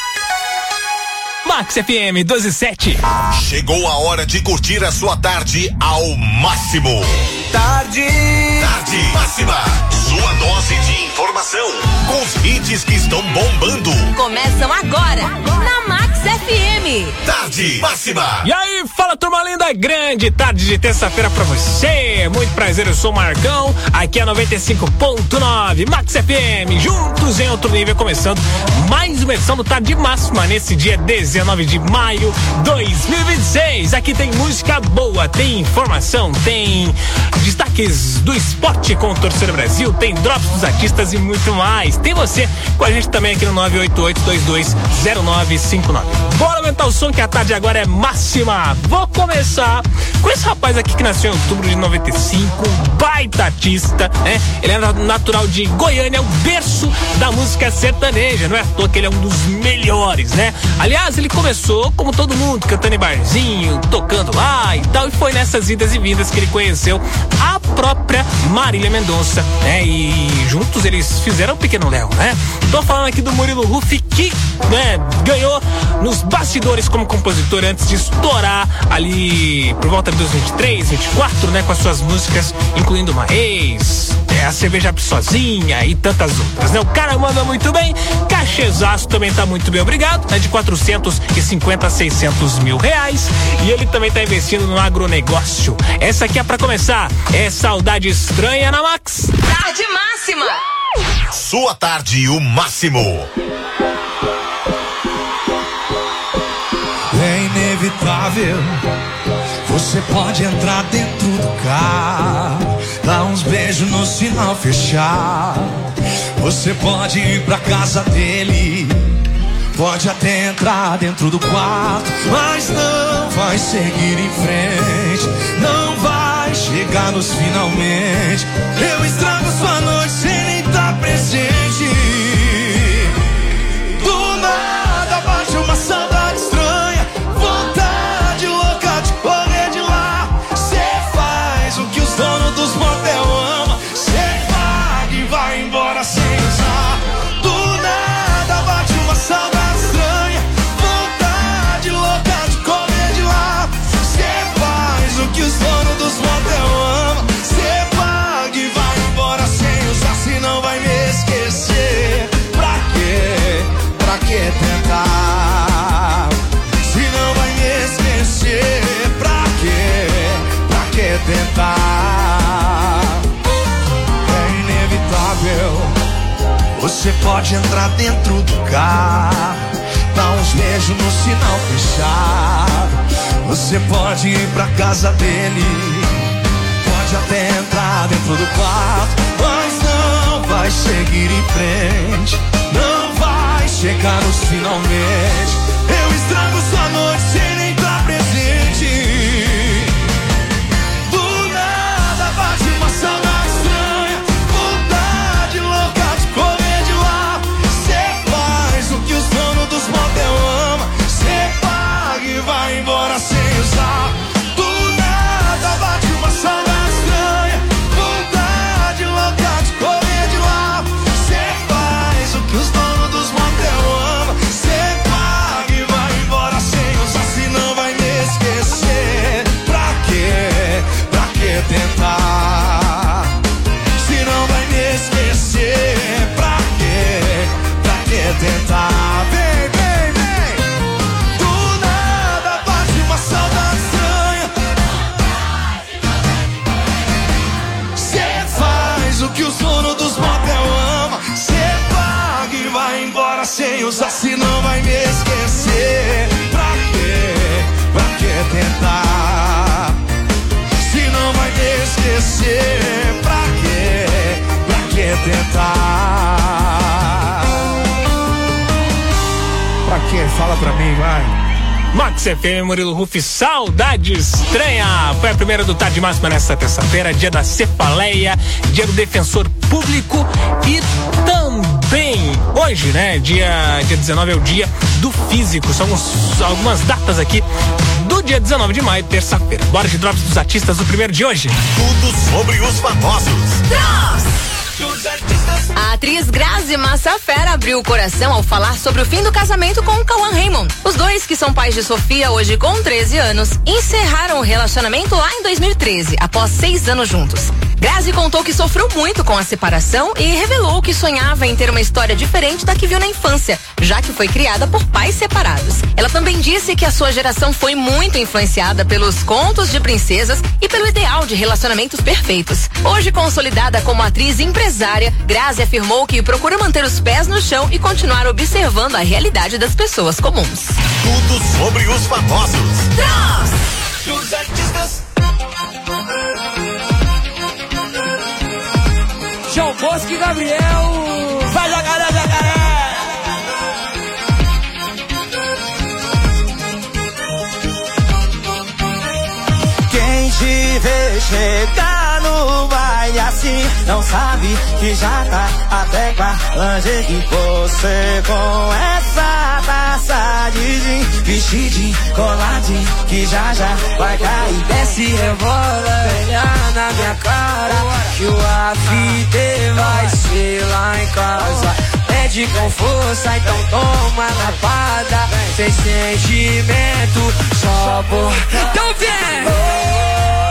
Max F M doze sete. Chegou a hora de curtir a sua tarde ao máximo. Tarde. Tarde máxima. Sua dose de informação. Com os hits que estão bombando. Começam agora na Max F M. Tarde máxima. E aí, fala turma linda, grande tarde de terça-feira pra você. Muito prazer, eu sou o Marcão. Aqui é noventa e cinco ponto nove Max F M. Juntos em outro nível, começando mais uma edição do Tarde Máxima nesse dia dezenove de maio de dois mil e vinte e seis. Aqui tem música boa, tem informação, tem destaques do esporte com o Torcedor Brasil, tem drops dos artistas e muito mais. Tem você com a gente também aqui no nove oito oito dois dois zero nove cinco nove. Bora aumentar o som que a tarde agora é máxima. Vou começar com esse rapaz aqui que nasceu em outubro de noventa e cinco, baita artista, né? Ele é natural de Goiânia, é o berço da música sertaneja, não é à toa que ele é um dos melhores, né? Aliás, ele começou como todo mundo, cantando em barzinho, tocando lá e tal, e foi nessas idas e vindas que ele conheceu a própria Marília Mendonça, né? E juntos eles fizeram o Pequeno Léo, né? Tô falando aqui do Murilo Huff, que, né, ganhou nos bastidores como compositor antes de estourar ali por volta de dois mil e vinte e três, vinte e quatro, né? Com as suas músicas, incluindo Uma Ex, é, A Cerveja Sozinha e tantas outras, né? O cara manda muito bem, cachezaço também tá muito bem, obrigado, né? De quatrocentos e cinquenta a seiscentos mil reais, e ele também tá investindo no agronegócio. Essa aqui é pra começar, é Saudade Estranha na Max. Tarde Máxima. Sua tarde, o máximo. É inevitável. Você pode entrar dentro do carro, dar uns beijos no sinal fechar. Você pode ir pra casa dele, pode até entrar dentro do quarto, mas não vai seguir em frente, não vai chegar nos finalmente. Eu estrago sua noite sem nem estar presente. Do nada bate uma saudade estranha, vontade louca de correr de lá. Cê faz o que os donos dos motel amam, cê paga e vai embora sem usar. Do nada bate uma saudade estranha, vontade louca de correr de lá. Você pode entrar dentro do carro, dar uns beijos no sinal fechado. Você pode ir pra casa dele, pode até entrar dentro do quarto, mas não vai seguir em frente, não vai chegar nos finalmente. Eu estrago sua noite sem nem estar presente. Do nada bate uma saudade estranha, vontade louca de correr de lá. Cê faz o que os donos dos motel amam, cê paga e vai embora sem usar. Do nada bate uma saudade estranha, vontade louca de correr de lá. Cê faz o que os donos dos motel amam, cê paga e vai embora sem usar. Se não vai me esquecer, pra quê? Pra que tentar? Se não vai me esquecer, pra quê? Pra que tentar? Vem, vem, vem. Do nada bate uma saudade estranha. Cê faz o que os donos dos motel amam, cê paga e vai embora sem usar. Se não vai me esquecer, pra quê? Pra que tentar? Se não vai me esquecer, pra quê? Pra que tentar? Pra quê? Fala pra mim, vai. Max F M, Murilo Rufi, saudade estranha. Foi a primeira do Tarde Máxima nesta terça-feira, dia da cefaleia, dia do defensor público e também hoje, né, dia, dia dezenove é o dia do físico. São uns, algumas datas aqui do dia dezenove de maio, terça-feira. Bora de drops dos artistas do primeiro de hoje. Tudo sobre os famosos. A atriz Grazi Massafera abriu o coração ao falar sobre o fim do casamento com o Cauã Raymond. Os dois, que são pais de Sofia, hoje com treze anos, encerraram o relacionamento lá em dois mil e treze, após seis anos juntos. Grazi contou que sofreu muito com a separação e revelou que sonhava em ter uma história diferente da que viu na infância, já que foi criada por pais separados. Ela também disse que a sua geração foi muito influenciada pelos contos de princesas e pelo ideal de relacionamentos perfeitos. Hoje consolidada como atriz e empresária, Grazi afirmou que procura manter os pés no chão e continuar observando a realidade das pessoas comuns. Tudo sobre os famosos. Dos artistas. João Bosco e Gabriel. Vai, jacaré, jacaré. Quem te vê chegar no baile assim, não sabe que já tá até com a lingerie. Você com essa taça de gin, vestidinho, coladinho, que já já vai cair. Desce e rebola, olhar na minha cara, que o after vai ser lá em casa. Pede com força, então toma na pada. Sem sentimento, só por... Então vem!